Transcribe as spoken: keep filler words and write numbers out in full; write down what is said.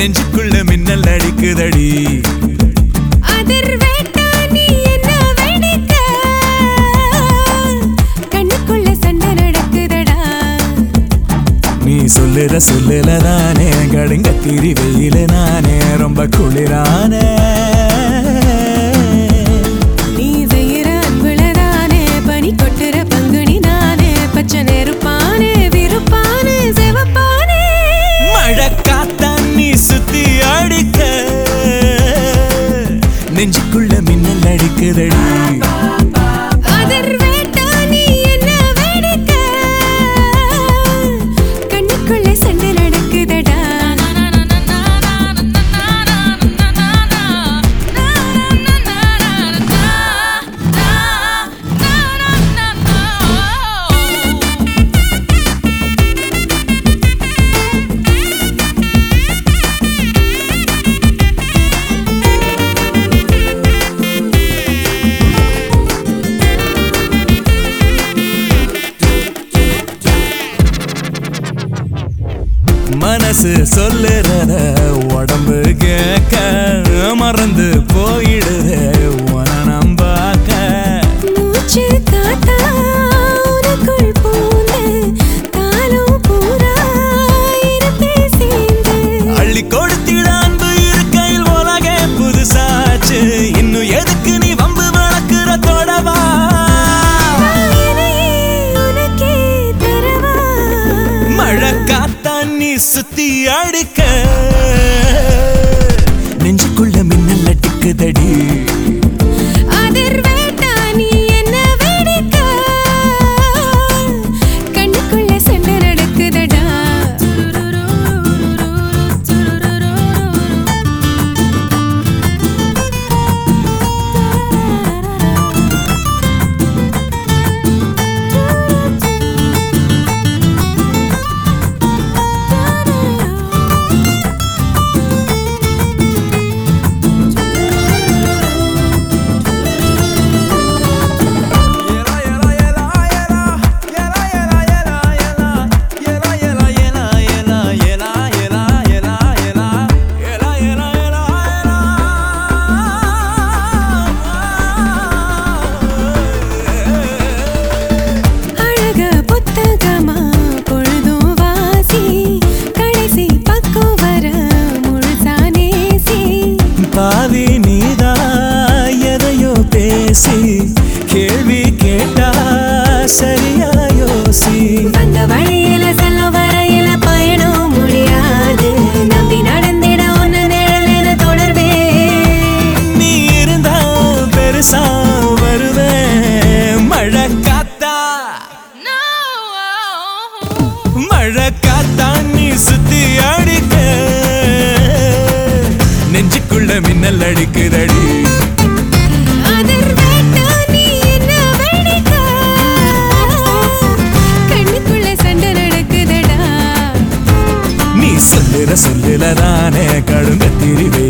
நெஞ்சுக்குள்ள மின்னல் அடிக்குதடி. அதிர்வேட்டா நீ என்ன வெடிக்க, கண்ணுக்குள்ள சண்டை நடக்குதடா. நீ சொல்லுற சொல்லுல நானே கடுங்கத்திரி வெயில நானே ரொம்ப குளிரானே. நீ செய்யற அன்புலதானே பனி கொட்டுற பங்குனி நானே பச்சை நெருப்பானே விருப்பானே செவப்பானே. மழை காத்தான் நீ சுத்தி அடிக்க நெஞ்சுக்குள்ள மின்னல் அடிக்குதடி. அதிர்வேட்டா நீ என்ன வெடிக்க, கண்ணுக்குள்ள சண்டை நடக்குதடா. மனசு சொல்லுறத உடம்பு கேட்க மறந்து போயிடுது உன நம்பாக்க. மூச்சு காத்தா உனக்குள் பூந்து காலம் பூரா இருப்பே சேர்ந்து. அள்ளி கொடுத்திட அன்பு இருக்கையில் உலகே புதுசாச்சு. இன்னும் எதுக்கு நீ வம்பு வளர்க்கிற தொடவா? உனக்கே தரவா மழை காத்தான் நீ சுத்தி அடிக்க நெஞ்சுக்குள்ள மின்னல் அடிக்குதடி. அதிர்வேட்டா நீ என்ன வெடிக்க, கண்ணுக்குள்ள சண்டை நடக்குதடா. பாவி நீதா எதையோ பேசி கேள்வி கேட்டா சரியா யோசி. அந்த வழியில செல்ல வரையில பயணம் முடியாது, நம்பி நடந்திட ஒன்னு நிழலின தொடர்பே. நீ இருந்தா பெருசா வருவேன். மழை காத்தா மழை காத்தா நீ சுத்தி அடிக்க நெஞ்சுக்குள்ள மின்னல் அடிக்குதடி. அதிர்வேட்டா நீ என்ன வெடிக்க, கண்ணுக்குள்ள சண்டை நடக்குதடா. நீ சொல்லுற சொல்லுல தானே கடுங்கத்திரி